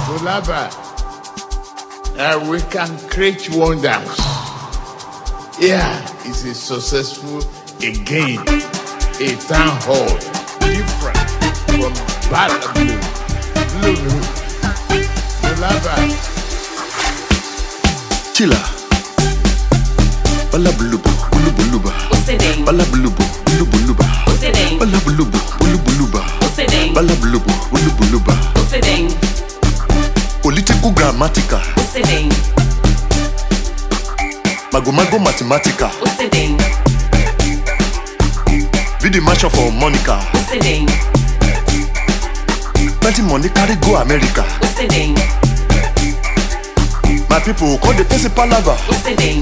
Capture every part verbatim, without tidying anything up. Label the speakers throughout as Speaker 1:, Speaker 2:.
Speaker 1: Bulaba, uh, we can create wonders. Yeah, it's a successful again, a town hall, different from Balablu. Blue, Bulaba.
Speaker 2: Chila. Balablubu, bulubuluba.
Speaker 3: Usedeng.
Speaker 2: Balablubu, bulubuluba.
Speaker 3: Usedeng.
Speaker 2: Balablubu, bulubuluba.
Speaker 3: Usedeng.
Speaker 2: Balablubu, bulubuluba.
Speaker 3: Usedeng.
Speaker 2: Political grammatical.
Speaker 3: Usedeng.
Speaker 2: Magomago mathematical.
Speaker 3: Usedeng.
Speaker 2: Be the match for Monica.
Speaker 3: Usedeng.
Speaker 2: Plenty money carry go America.
Speaker 3: Usedeng.
Speaker 2: My people call the face palava.
Speaker 3: Usedeng.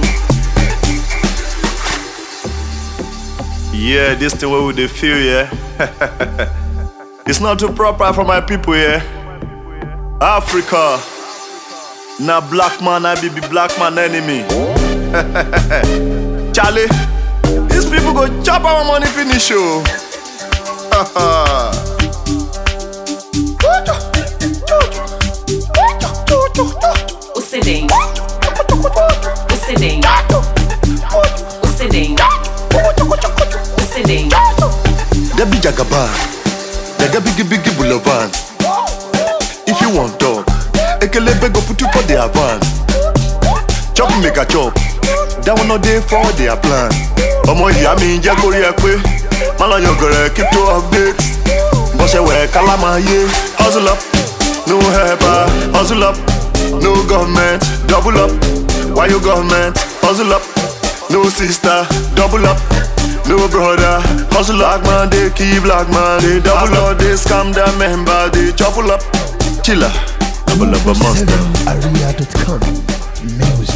Speaker 2: Yeah, this thing where we they feel, yeah. It's not too proper for my people, yeah. Africa. Now black man, I be be black man enemy. Charlie, these people go chop our money finish, oh.
Speaker 3: Usedeng. Usedeng. Usedeng. Usedeng.
Speaker 2: Debbie Jagaban, Daga Biggie Biggie Boulevard. If you want dog, Ekelebe go put you for their van. Chop make a chop, that one not there for their plan. Omo ya mi nje kori ekwe, malo yogore keep to updates. Bose we kalama ye, hustle up, no helper, hustle up, no government, double up. Why you government, hustle up, no sister, double up. No brother, hustle black man, they keep black man, they double up, they scam their member, they chopple up. Chilla, double up a monster.
Speaker 4: aria dot com Music.